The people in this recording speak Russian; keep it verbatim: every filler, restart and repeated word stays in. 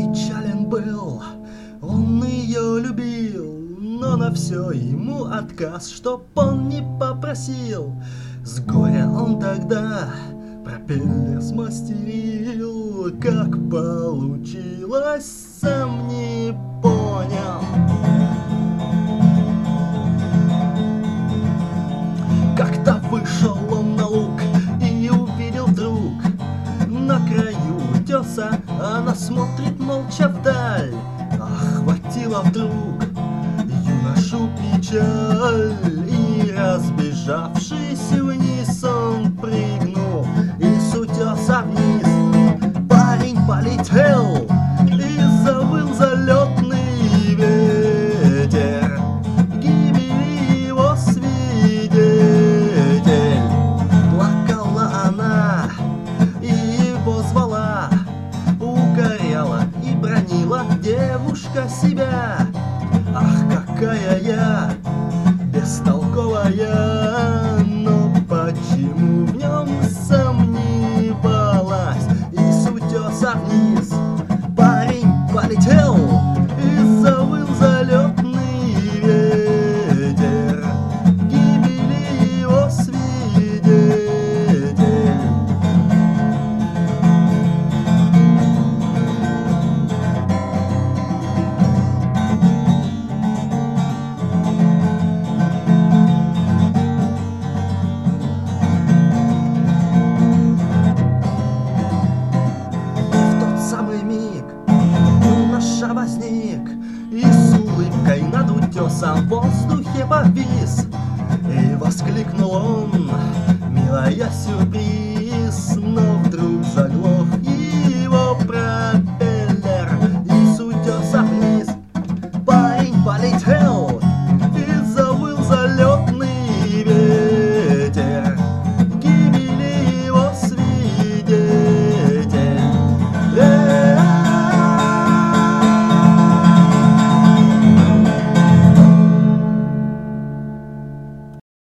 печален был, он ее любил, но на все ему отказ, чтоб он не попросил. С горя он тогда пропеллер смастерил, как получилось, сам не понял. Как-то вышел он на луг и увидел вдруг на краю утеса она смотрит молча вдаль. Охватила вдруг юношу печаль, и, разбежавшись вниз, он прыгнул и с утеса вниз. Парень полетел и завыл залетный ветер, гибели его свидетель. Плакала она и его звала, укоряла и бранила девушка себя. Ах, какая я бестолковая, но почему в нем сомневалась? И с утеса вниз парень полетел и завыл залетный ветер, гибели его свидетель. Возник и с улыбкой над утесом в воздухе повис, и воскликнул он: милая, сюрприз. Но вдруг заглох